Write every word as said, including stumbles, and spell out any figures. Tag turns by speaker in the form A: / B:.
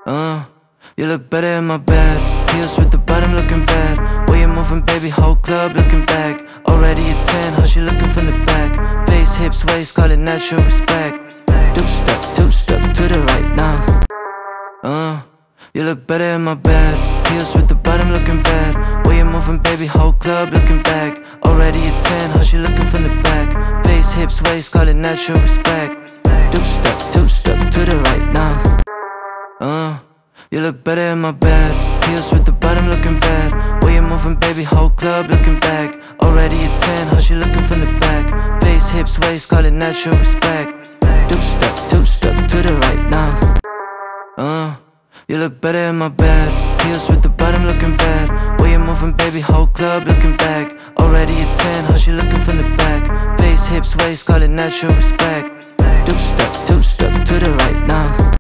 A: Uh, you look better in my bed. Heels with the bottom looking bad. Way you moving, baby, whole club looking back. Already a ten, how she looking from the back. Face, hips, waist, call it natural respect. Two-step, two-step to the right now. Uh, you look better in my bed. Heels with the bottom looking bad. Way you moving, baby, whole club looking back. Already a ten, how she looking from the back. Face, hips, waist, call it natural respect. Two-step, two-step to the right now. Uh, you look better in my bed. Heels with the bottom looking bad. Way you moving, baby, whole club looking back. Already a ten, how she looking from the back. Face, hips, waist, call it natural respect. Two-step, two-step to the right now. Uh, you look better in my bed. Heels with the bottom looking bad. Way you moving, baby, whole club looking back. Already a ten, how she looking from the back. Face, hips, waist, call it natural respect. Two-step, two-step to the right now.